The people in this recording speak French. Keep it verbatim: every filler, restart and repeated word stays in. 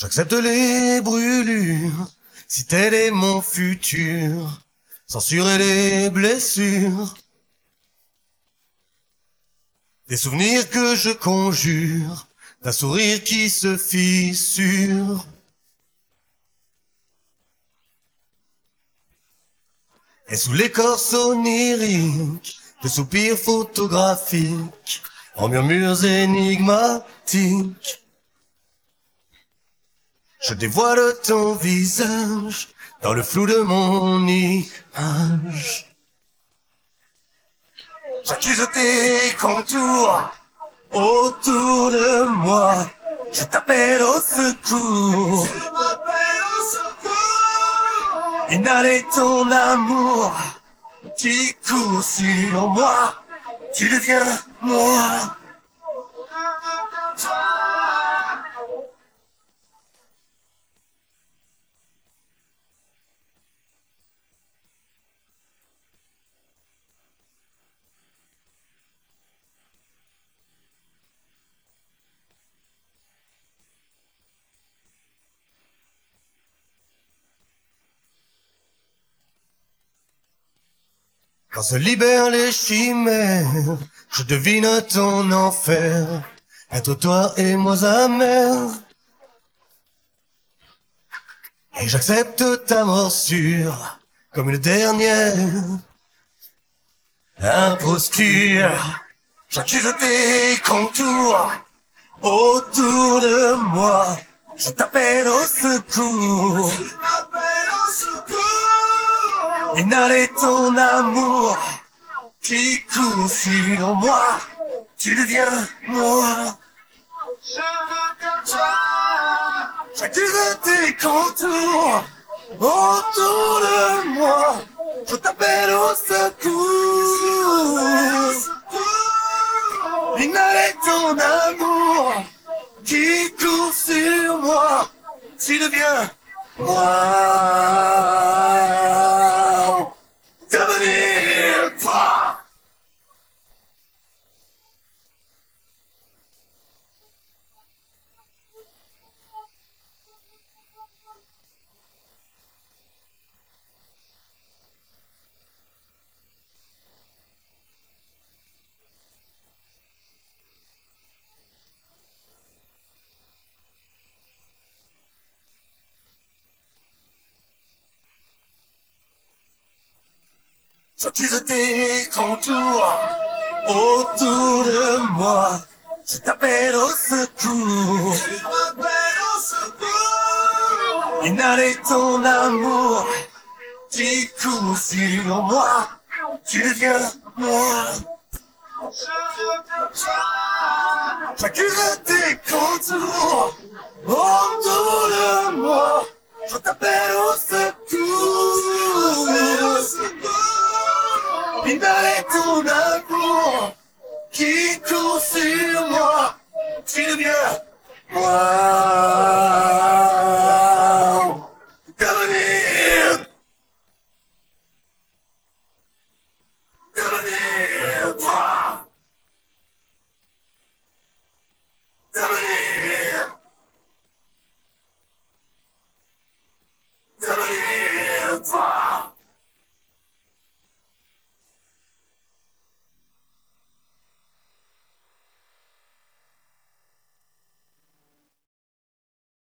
J'accepte les brûlures, si tel est mon futur, censurer les blessures, des souvenirs que je conjure, d'un sourire qui se fissure. Et sous l'écorce onirique de soupirs photographiques, en murmures énigmatiques, je dévoile ton visage dans le flou de mon image. J'accuse tes contours autour de moi. Je t'appelle au secours. Inhaler ton amour qui court sur moi. Tu deviens moi. Quand se libèrent les chimères, je devine ton enfer, être toi et moi amers. Et j'accepte ta morsure comme une dernière imposture. J'accuse tes contours autour de moi. Je t'appelle au secours. Inhaler ton amour qui court sur moi. Tu deviens moi. J'accuse tes contours autour de moi. Je t'appelle au secours. Inhaler ton amour qui court sur moi. Tu deviens moi. Devenir toi. J'accuse tes contours autour de moi. Je t'appelle au secours. Inhaler ton amour qui court sur moi. Tu deviens moi. J'accuse tes contours autour de moi. Je t'appelle au secours. Inhaler ton amour qui court sur moi. Tu deviens moi. Devenir. Devenir toi. Devenir. Devenir toi.